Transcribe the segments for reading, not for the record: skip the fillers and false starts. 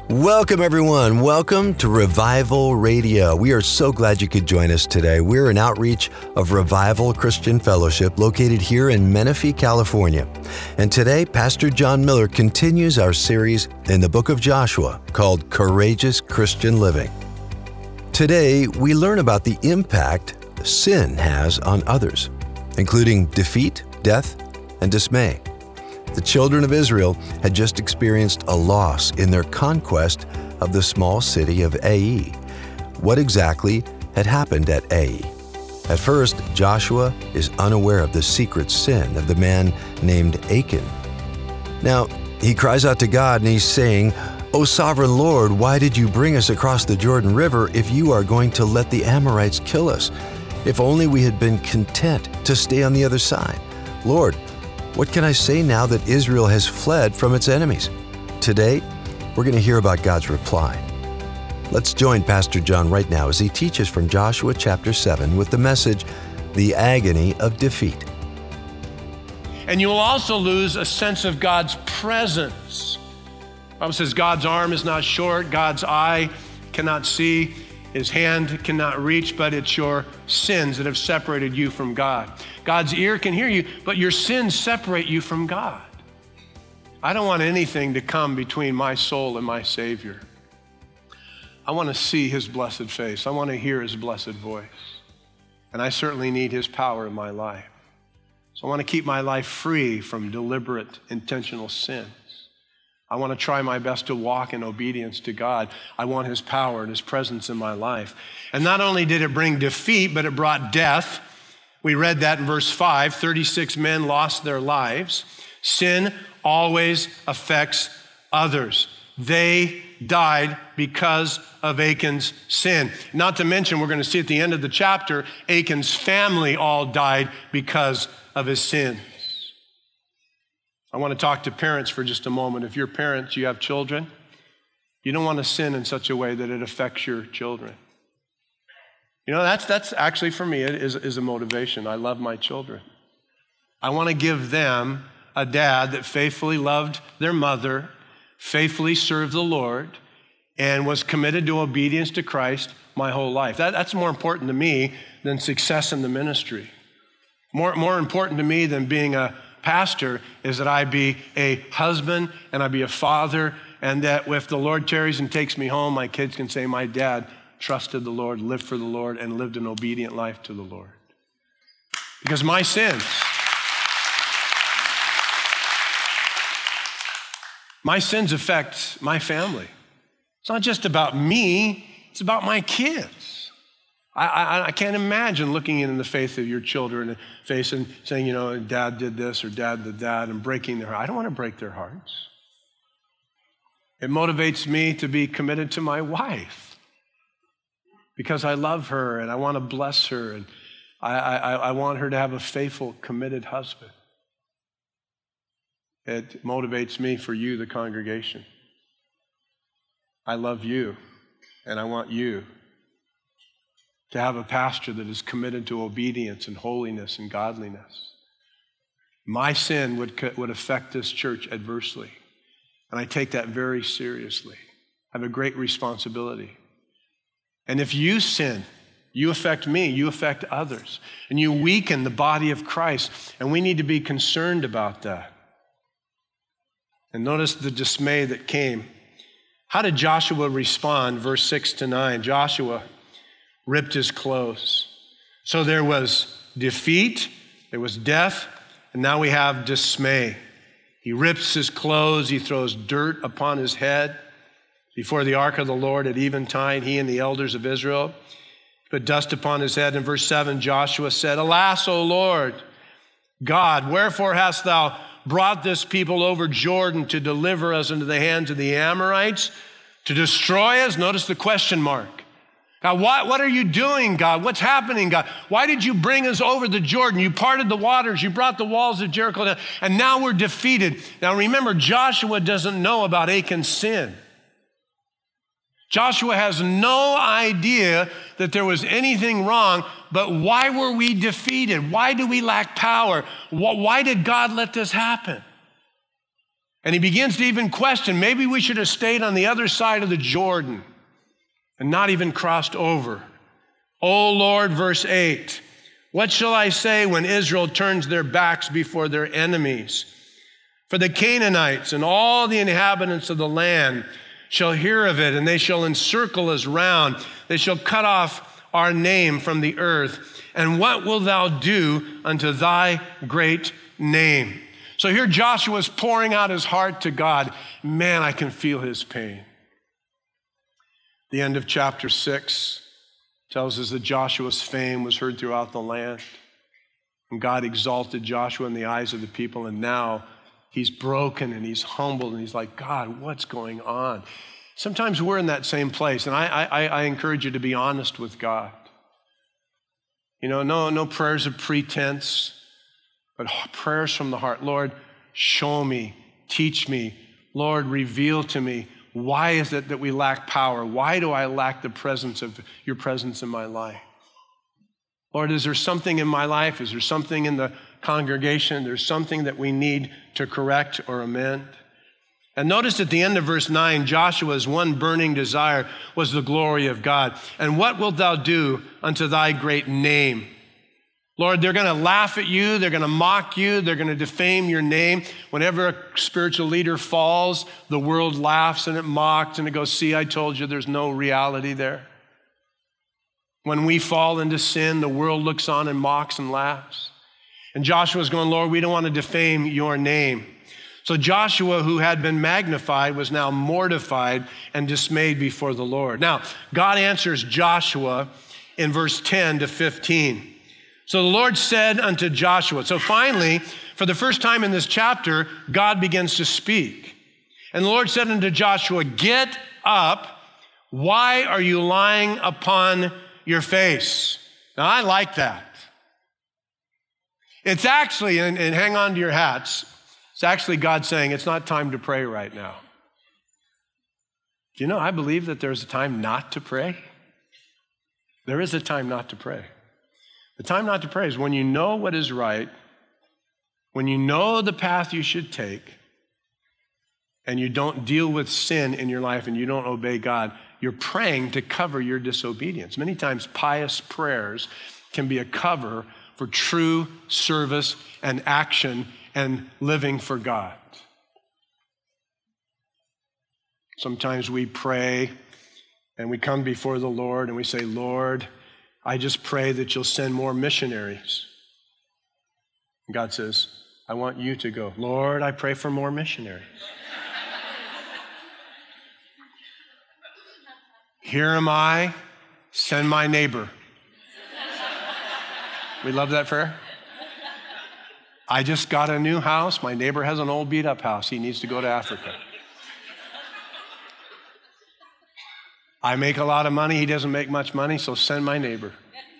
Welcome, everyone. Welcome to Revival Radio. We are so glad you could join us today. We're an outreach of Revival Christian Fellowship located here in Menifee, California. And today, Pastor John Miller continues our series in the book of Joshua called Courageous Christian Living. Today, we learn about the impact sin has on others, including defeat, death, and dismay. The children of Israel had just experienced a loss in their conquest of the small city of Ai. What exactly had happened at Ai? At first, Joshua is unaware of the secret sin of the man named Achan. Now, he cries out to God and he's saying, "O sovereign Lord, why did you bring us across the Jordan River if you are going to let the Amorites kill us? If only we had been content to stay on the other side. Lord, what can I say now that Israel has fled from its enemies?" Today, we're going to hear about God's reply. Let's join Pastor John right now as he teaches from Joshua chapter 7 with the message, The Agony of Defeat. And you will also lose a sense of God's presence. The Bible says God's arm is not short, God's eye cannot see, His hand cannot reach, but it's your sins that have separated you from God. God's ear can hear you, but your sins separate you from God. I don't want anything to come between my soul and my Savior. I want to see His blessed face. I want to hear His blessed voice. And I certainly need His power in my life. So I want to keep my life free from deliberate, intentional sins. I want to try my best to walk in obedience to God. I want His power and His presence in my life. And not only did it bring defeat, but it brought death. We read that in verse 5, 36 men lost their lives. Sin always affects others. They died because of Achan's sin. Not to mention, we're going to see at the end of the chapter, Achan's family all died because of his sins. I want to talk to parents for just a moment. If you're parents, you have children, you don't want to sin in such a way that it affects your children. You know, that's actually for me, it is a motivation. I love my children. I want to give them a dad that faithfully loved their mother, faithfully served the Lord, and was committed to obedience to Christ my whole life. That's more important to me than success in the ministry. More important to me than being a pastor is that I be a husband and I be a father, and that if the Lord tarries and takes me home, my kids can say, my dad trusted the Lord, lived for the Lord, and lived an obedient life to the Lord. Because my sins affect my family. It's not just about me, it's about my kids. I can't imagine looking in the face of your children and saying, you know, dad did this or dad did that, and breaking their heart. I don't want to break their hearts. It motivates me to be committed to my wife because I love her and I want to bless her, and I want her to have a faithful, committed husband. It motivates me for you, the congregation. I love you, and I want you to have a pastor that is committed to obedience and holiness and godliness. My sin would affect this church adversely, and I take that very seriously. I have a great responsibility. And if you sin, you affect me, you affect others, and you weaken the body of Christ, and we need to be concerned about that. And notice the dismay that came. How did Joshua respond? Verse 6 to 9. Joshua ripped his clothes. So there was defeat, there was death, and now we have dismay. He rips his clothes, he throws dirt upon his head. Before the ark of the Lord at eventide, he and the elders of Israel put dust upon his head. In verse 7, Joshua said, "Alas, O Lord God, wherefore hast thou brought this people over Jordan to deliver us into the hands of the Amorites, to destroy us?" Notice the question mark. God, what are you doing, God? What's happening, God? Why did you bring us over the Jordan? You parted the waters, you brought the walls of Jericho down, and now we're defeated. Now remember, Joshua doesn't know about Achan's sin. Joshua has no idea that there was anything wrong, but why were we defeated? Why do we lack power? Why did God let this happen? And he begins to even question, maybe we should have stayed on the other side of the Jordan and not even crossed over. Oh Lord, verse 8, what shall I say when Israel turns their backs before their enemies? For the Canaanites and all the inhabitants of the land shall hear of it, and they shall encircle us round. They shall cut off our name from the earth. And what wilt thou do unto thy great name? So here Joshua is pouring out his heart to God. Man, I can feel his pain. The end of chapter 6 tells us that Joshua's fame was heard throughout the land. And God exalted Joshua in the eyes of the people, and now he's broken and he's humbled and he's like, God, what's going on? Sometimes we're in that same place, and I encourage you to be honest with God. You know, no prayers of pretense, but prayers from the heart. Lord, show me, teach me. Lord, reveal to me, why is it that we lack power? Why do I lack the presence of your presence in my life? Lord, is there something in my life? Is there something in the congregation? There's something that we need to correct or amend. And notice at the end of verse 9, Joshua's one burning desire was the glory of God. And what wilt thou do unto thy great name? Lord, they're going to laugh at you. They're going to mock you. They're going to defame your name. Whenever a spiritual leader falls, the world laughs and it mocks and it goes, see, I told you there's no reality there. When we fall into sin, the world looks on and mocks and laughs. And Joshua's going, Lord, we don't want to defame your name. So Joshua, who had been magnified, was now mortified and dismayed before the Lord. Now, God answers Joshua in verse 10 to 15. So the Lord said unto Joshua, so finally, for the first time in this chapter, God begins to speak. And the Lord said unto Joshua, get up. Why are you lying upon your face? Now, I like that. It's actually, and hang on to your hats, it's actually God saying it's not time to pray right now. Do you know, I believe that there's a time not to pray. There is a time not to pray. The time not to pray is when you know what is right, when you know the path you should take, and you don't deal with sin in your life and you don't obey God. You're praying to cover your disobedience. Many times pious prayers can be a cover for true service and action and living for God. Sometimes we pray and we come before the Lord and we say, Lord, I just pray that you'll send more missionaries. And God says, I want you to go. Lord, I pray for more missionaries. Here am I, send my neighbor. We love that prayer. I just got a new house. My neighbor has an old beat up house. He needs to go to Africa. I make a lot of money. He doesn't make much money, so send my neighbor.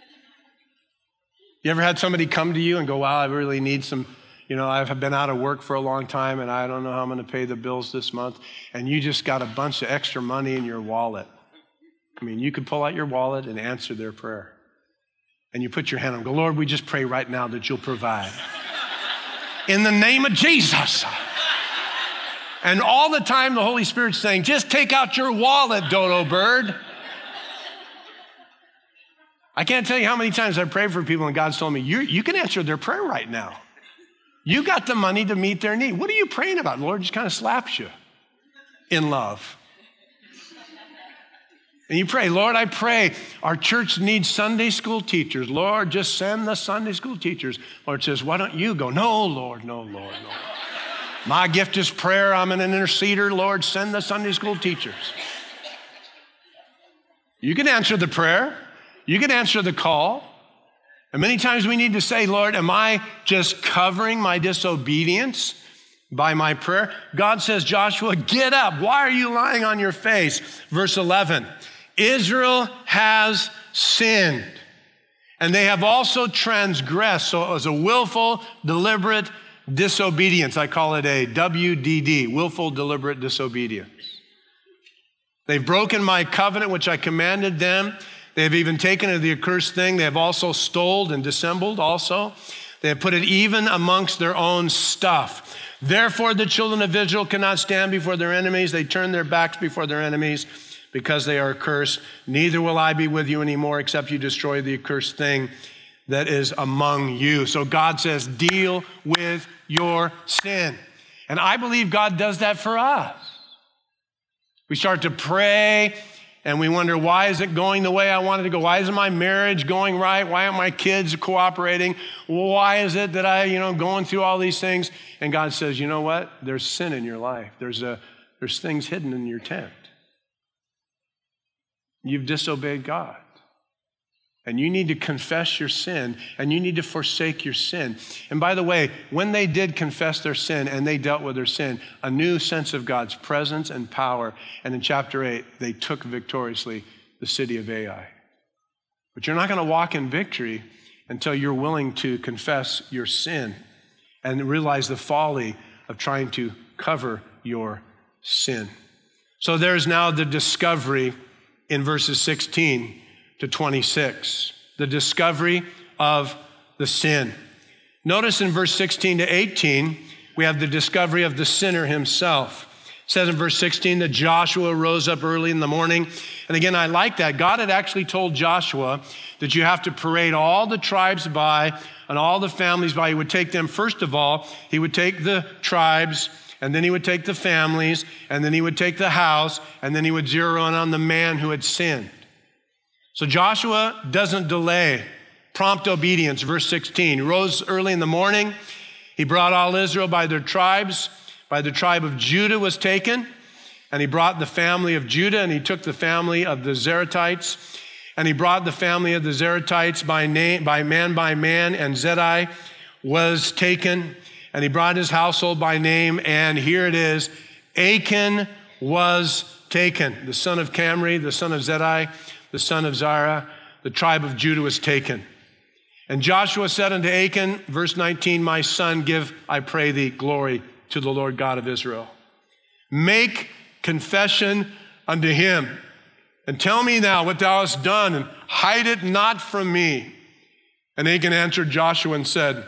You ever had somebody come to you and go, wow, I really need some, I've been out of work for a long time and I don't know how I'm going to pay the bills this month. And you just got a bunch of extra money in your wallet. I mean, you could pull out your wallet and answer their prayer. And you put your hand on and go, Lord, we just pray right now that you'll provide. In the name of Jesus. And all the time the Holy Spirit's saying, just take out your wallet, dodo bird. I can't tell you how many times I've prayed for people and God's told me, you can answer their prayer right now. You got the money to meet their need. What are you praying about? The Lord just kind of slaps you in love. And you pray, Lord, I pray our church needs Sunday school teachers. Lord, just send the Sunday school teachers. Lord says, why don't you go? No, Lord, no, Lord, no. My gift is prayer. I'm an interceder. Lord, send the Sunday school teachers. You can answer the prayer. You can answer the call. And many times we need to say, Lord, am I just covering my disobedience by my prayer? God says, Joshua, get up. Why are you lying on your face? Verse 11, Israel has sinned, and they have also transgressed. So it was a willful, deliberate disobedience. I call it a WDD, willful, deliberate disobedience. They've broken my covenant, which I commanded them. They have even taken of the accursed thing. They have also stole and dissembled also. They have put it even amongst their own stuff. Therefore, the children of Israel cannot stand before their enemies. They turn their backs before their enemies because they are accursed. Neither will I be with you anymore except you destroy the accursed thing that is among you. So God says, deal with your sin. And I believe God does that for us. We start to pray and we wonder, why is it going the way I wanted to go? Why isn't my marriage going right? Why aren't my kids cooperating? Why is it that I, going through all these things? And God says, you know what? There's sin in your life. There's things hidden in your tent. You've disobeyed God. And you need to confess your sin, and you need to forsake your sin. And by the way, when they did confess their sin and they dealt with their sin, a new sense of God's presence and power. And in chapter 8, they took victoriously the city of Ai. But you're not going to walk in victory until you're willing to confess your sin and realize the folly of trying to cover your sin. So there's now the discovery in verses 16 to 26, the discovery of the sin. Notice in verse 16 to 18, we have the discovery of the sinner himself. It says in verse 16 that Joshua rose up early in the morning. And again, I like that. God had actually told Joshua that you have to parade all the tribes by and all the families by. He would take them, first of all, he would take the tribes, and then he would take the families, and then he would take the house, and then he would zero in on the man who had sinned. So Joshua doesn't delay. Prompt obedience, verse 16. He rose early in the morning. He brought all Israel by their tribes. By the tribe of Judah was taken. And he brought the family of Judah, and he took the family of the Zeratites. And he brought the family of the Zeratites by man, and Zedai was taken. And he brought his household by name, and here it is, Achan was taken. The son of Camri, the son of Zedai, the son of Zara, the tribe of Judah was taken. And Joshua said unto Achan, verse 19, my son, give, I pray thee, glory to the Lord God of Israel. Make confession unto him, and tell me now what thou hast done, and hide it not from me. And Achan answered Joshua and said,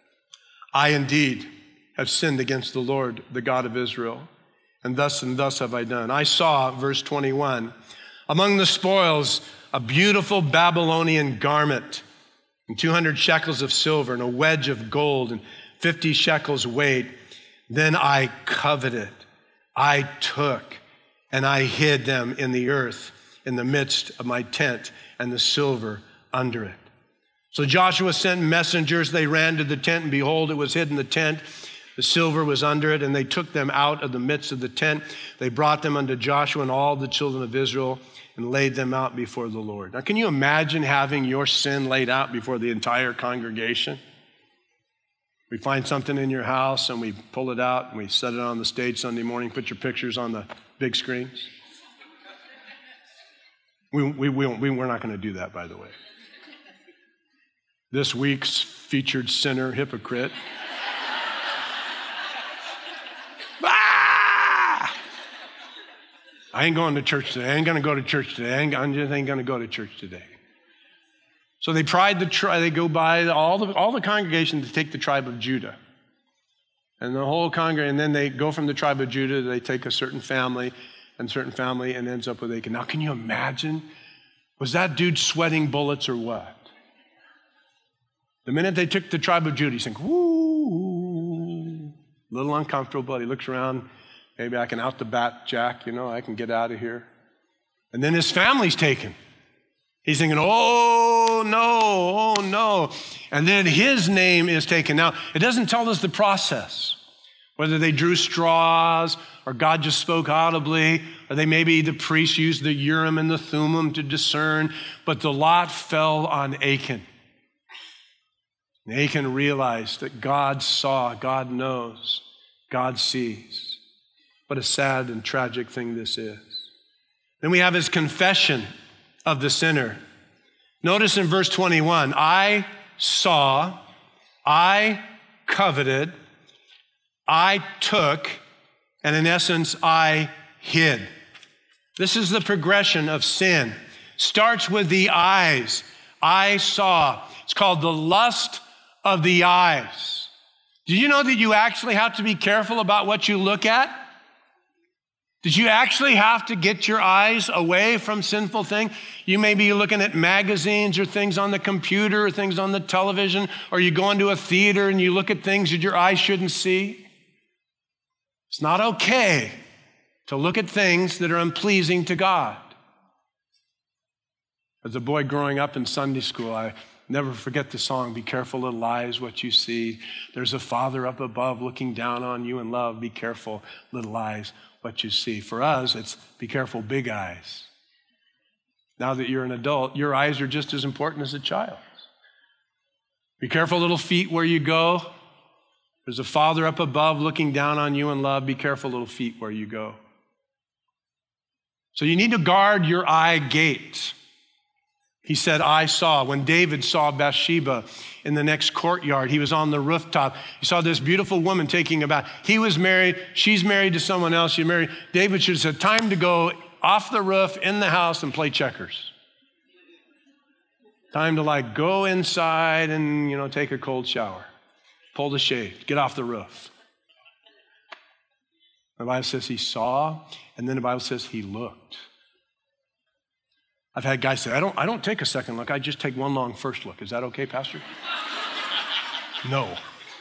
I indeed have sinned against the Lord, the God of Israel, and thus have I done. I saw, verse 21, among the spoils, a beautiful Babylonian garment, and 200 shekels of silver, and a wedge of gold, and 50 shekels weight. Then I coveted, I took, and I hid them in the earth, in the midst of my tent, and the silver under it. So Joshua sent messengers. They ran to the tent, and behold, it was hid in the tent. The silver was under it, and they took them out of the midst of the tent. They brought them unto Joshua and all the children of Israel, and laid them out before the Lord. Now, can you imagine having your sin laid out before the entire congregation? We find something in your house, and we pull it out, and we set it on the stage Sunday morning, put your pictures on the big screens. We're not going to do that, by the way. This week's featured sinner, hypocrite. I ain't going to church today. I ain't going to go to church today. I just ain't going to go to church today. So they they go by all the congregation to take the tribe of Judah. And the whole congregation, and then they go from the tribe of Judah, they take a certain family, and ends up with Achan. Now, can you imagine? Was that dude sweating bullets or what? The minute they took the tribe of Judah, he's thinking, woo, a little uncomfortable, but he looks around. Maybe I can out the bat Jack, I can get out of here. And then his family's taken. He's thinking, oh no. And then his name is taken. Now, it doesn't tell us the process, whether they drew straws or God just spoke audibly, or maybe the priest used the Urim and the Thummim to discern, but the lot fell on Achan. And Achan realized that God saw, God knows, God sees. What a sad and tragic thing this is. Then we have his confession of the sinner. Notice in verse 21, I saw, I coveted, I took, and in essence, I hid. This is the progression of sin. Starts with the eyes. I saw. It's called the lust of the eyes. Did you know that you actually have to be careful about what you look at? Did you actually have to get your eyes away from sinful things? You may be looking at magazines or things on the computer or things on the television, or you go into a theater and you look at things that your eyes shouldn't see. It's not okay to look at things that are unpleasing to God. As a boy growing up in Sunday school, I never forget the song, "Be careful, little eyes, what you see. There's a Father up above looking down on you in love. Be careful, little eyes, what you see." For us, it's be careful, big eyes. Now that you're an adult, your eyes are just as important as a child's. Be careful, little feet, where you go. There's a Father up above looking down on you in love. Be careful, little feet, where you go. So you need to guard your eye gate. He said, "I saw." When David saw Bathsheba in the next courtyard, he was on the rooftop. He saw this beautiful woman taking a bath. He was married. She's married to someone else. She's married. David should have said, "Time to go off the roof in the house and play checkers." Time to go inside and, take a cold shower. Pull the shade. Get off the roof. The Bible says he saw, and then the Bible says he looked. I've had guys say, I don't take a second look. I just take one long first look. Is that okay, Pastor? No.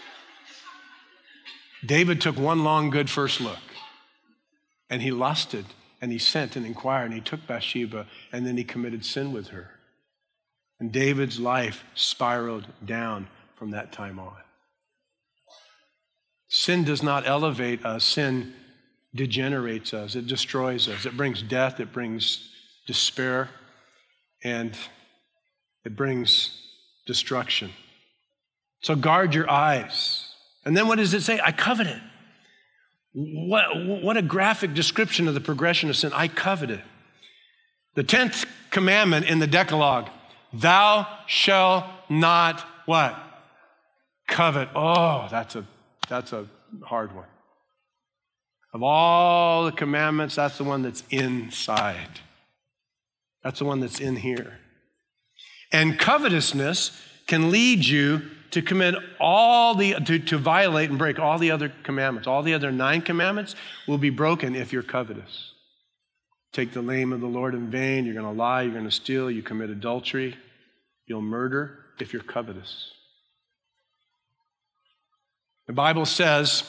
David took one long, good first look. And he lusted, and he sent and inquired, and he took Bathsheba, and then he committed sin with her. And David's life spiraled down from that time on. Sin does not elevate us. Sin degenerates us. It destroys us. It brings death. It brings despair. And it brings destruction. So guard your eyes. And then what does it say? I covet it. What a graphic description of the progression of sin. I covet it. The 10th commandment in the Decalogue, thou shalt not what? Covet. Oh, that's a hard one. Of all the commandments, that's the one that's inside. That's the one that's in here. And covetousness can lead you to commit to violate and break all the other commandments. All the other 9 commandments will be broken if you're covetous. Take the name of the Lord in vain. You're going to lie. You're going to steal. You commit adultery. You'll murder if you're covetous. The Bible says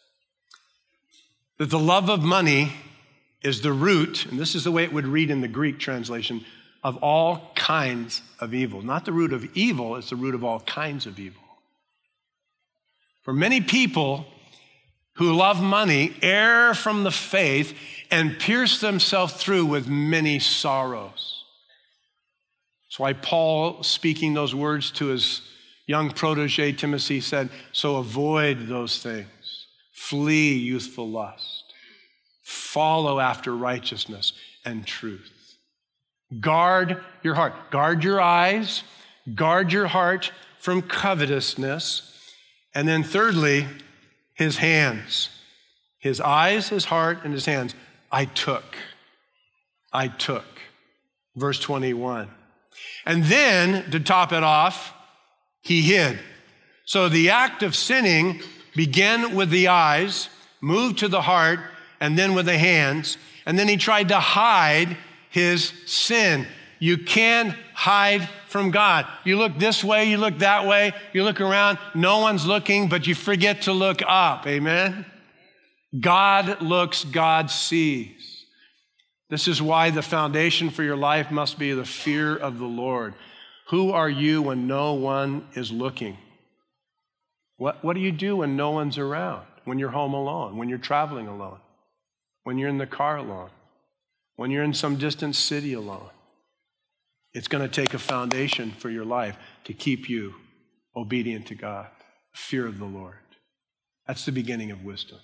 that the love of money is the root, and this is the way it would read in the Greek translation, of all kinds of evil. Not the root of evil, it's the root of all kinds of evil. For many people who love money err from the faith and pierce themselves through with many sorrows. That's why Paul, speaking those words to his young protege Timothy, said, so avoid those things. Flee youthful lust. Follow after righteousness and truth. Guard your heart. Guard your eyes. Guard your heart from covetousness. And then thirdly, his hands. His eyes, his heart, and his hands. I took. Verse 21. And then, to top it off, he hid. So the act of sinning began with the eyes, moved to the heart, and then with the hands, and then he tried to hide his sin. You can't hide from God. You look this way, you look that way, you look around, no one's looking, but you forget to look up, amen? God looks, God sees. This is why the foundation for your life must be the fear of the Lord. Who are you when no one is looking? What do you do when no one's around? When you're home alone, when you're traveling alone? When you're in the car alone, when you're in some distant city alone. It's going to take a foundation for your life to keep you obedient to God, fear of the Lord. That's the beginning of wisdom.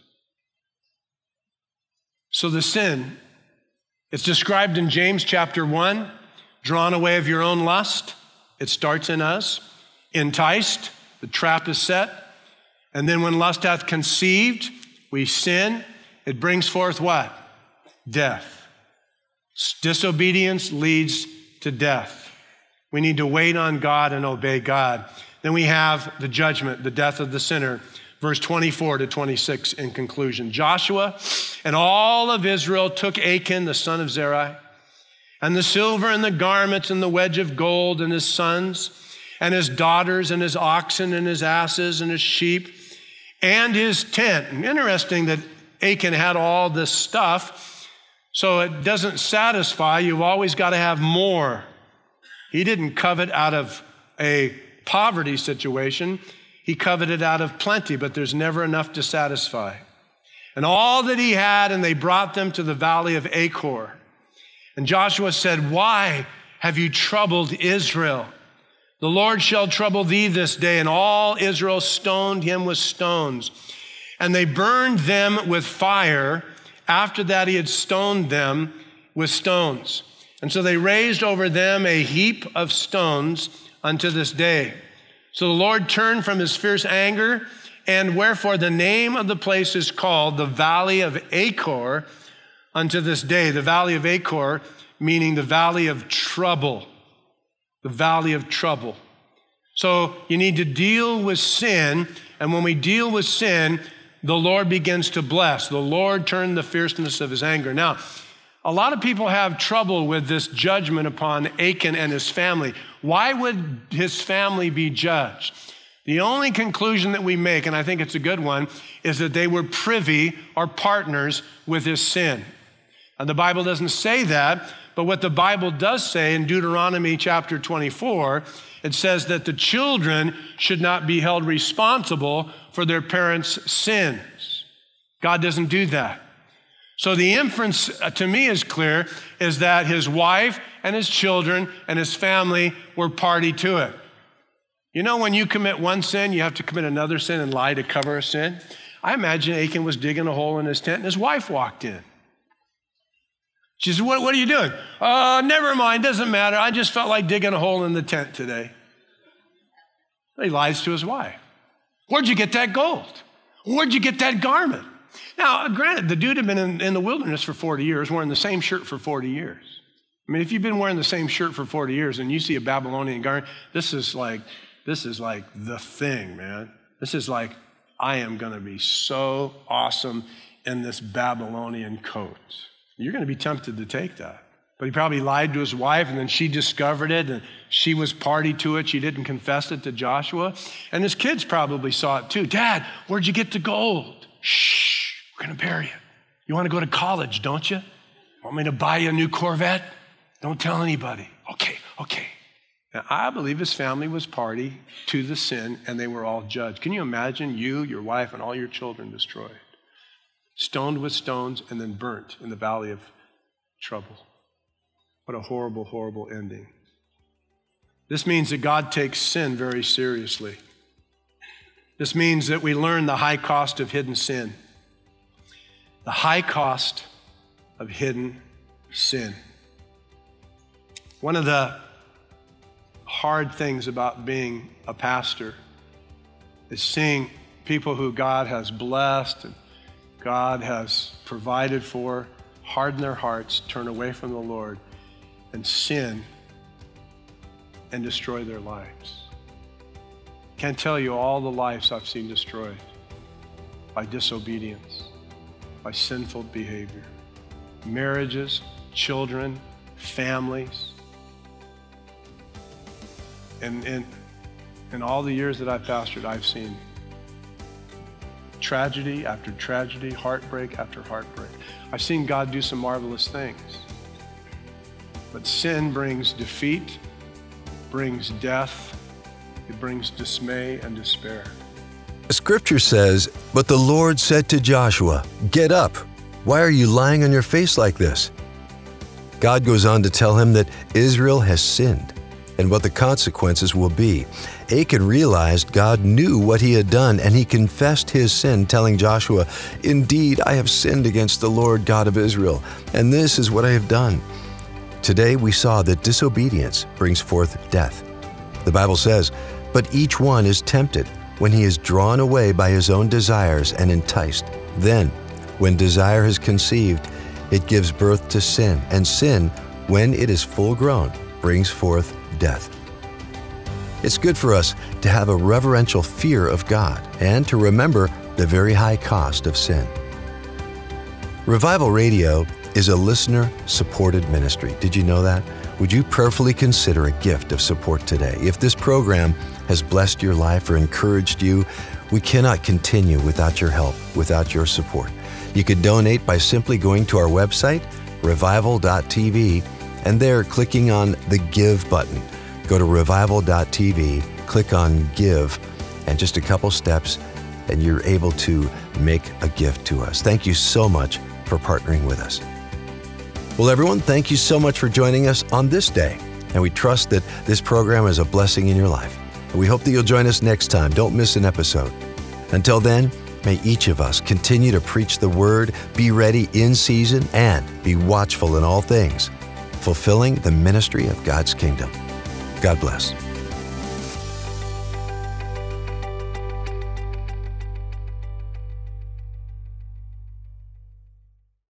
So the sin, it's described in James chapter 1, drawn away of your own lust. It starts in us, enticed, the trap is set. And then when lust hath conceived, we sin. It brings forth what? Death. Disobedience leads to death. We need to wait on God and obey God. Then we have the judgment, the death of the sinner. Verse 24 to 26 in conclusion. Joshua and all of Israel took Achan, the son of Zerai, and the silver and the garments and the wedge of gold and his sons and his daughters and his oxen and his asses and his sheep and his tent. And interesting that Achan had all this stuff, so it doesn't satisfy. You've always got to have more. He didn't covet out of a poverty situation. He coveted out of plenty, but there's never enough to satisfy. And all that he had, and they brought them to the valley of Achor. And Joshua said, why have you troubled Israel? The Lord shall trouble thee this day. And all Israel stoned him with stones. And they burned them with fire. After that he had stoned them with stones. And so they raised over them a heap of stones unto this day. So the Lord turned from his fierce anger, and wherefore the name of the place is called the Valley of Achor unto this day. The Valley of Achor, meaning the Valley of Trouble. The Valley of Trouble. So you need to deal with sin, and when we deal with sin, the Lord begins to bless. The Lord turned the fierceness of his anger. Now, a lot of people have trouble with this judgment upon Achan and his family. Why would his family be judged? The only conclusion that we make, and I think it's a good one, is that they were privy or partners with his sin. And the Bible doesn't say that, but what the Bible does say in Deuteronomy chapter 24, it says that the children should not be held responsible for their parents' sins. God doesn't do that. So the inference to me is clear, is that his wife and his children and his family were party to it. You know, when you commit one sin, you have to commit another sin and lie to cover a sin. I imagine Achan was digging a hole in his tent and his wife walked in. She said, what are you doing? Never mind, doesn't matter. I just felt like digging a hole in the tent today. He lies to his wife. Where'd you get that gold? Where'd you get that garment? Now, granted, the dude had been in the wilderness for 40 years, wearing the same shirt for 40 years. I mean, if you've been wearing the same shirt for 40 years and you see a Babylonian garment, this is like the thing, man. This is like, I am going to be so awesome in this Babylonian coat. You're going to be tempted to take that. But he probably lied to his wife, and then she discovered it, and she was party to it. She didn't confess it to Joshua. And his kids probably saw it too. Dad, where'd you get the gold? Shh, we're going to bury it. You want to go to college, don't you? Want me to buy you a new Corvette? Don't tell anybody. Okay. Now, I believe his family was party to the sin, and they were all judged. Can you imagine you, your wife, and all your children destroyed? Stoned with stones and then burnt in the valley of trouble. What a horrible, horrible ending. This means that God takes sin very seriously. This means that we learn the high cost of hidden sin. The high cost of hidden sin. One of the hard things about being a pastor is seeing people who God has blessed and God has provided for, harden their hearts, turn away from the Lord, and sin and destroy their lives. Can't tell you all the lives I've seen destroyed by disobedience, by sinful behavior. Marriages, children, families. And in all the years that I've pastored, I've seen tragedy after tragedy, heartbreak after heartbreak. I've seen God do some marvelous things. But sin brings defeat, brings death, it brings dismay and despair. Scripture says, "But the Lord said to Joshua, 'Get up. Why are you lying on your face like this?'" God goes on to tell him that Israel has sinned and what the consequences will be. Achan realized God knew what he had done, and he confessed his sin, telling Joshua, "Indeed, I have sinned against the Lord God of Israel, and this is what I have done." Today we saw that disobedience brings forth death. The Bible says, "But each one is tempted when he is drawn away by his own desires and enticed. Then, when desire has conceived, it gives birth to sin, and sin, when it is full grown, brings forth death." It's good for us to have a reverential fear of God and to remember the very high cost of sin. Revival Radio is a listener-supported ministry. Did you know that? Would you prayerfully consider a gift of support today? If this program has blessed your life or encouraged you, we cannot continue without your help, without your support. You could donate by simply going to our website, revival.tv, and there clicking on the Give button. Go to revival.tv, click on Give, and just a couple steps, and you're able to make a gift to us. Thank you so much for partnering with us. Well, everyone, thank you so much for joining us on this day, and we trust that this program is a blessing in your life. We hope that you'll join us next time. Don't miss an episode. Until then, may each of us continue to preach the word, be ready in season, and be watchful in all things, fulfilling the ministry of God's kingdom. God bless.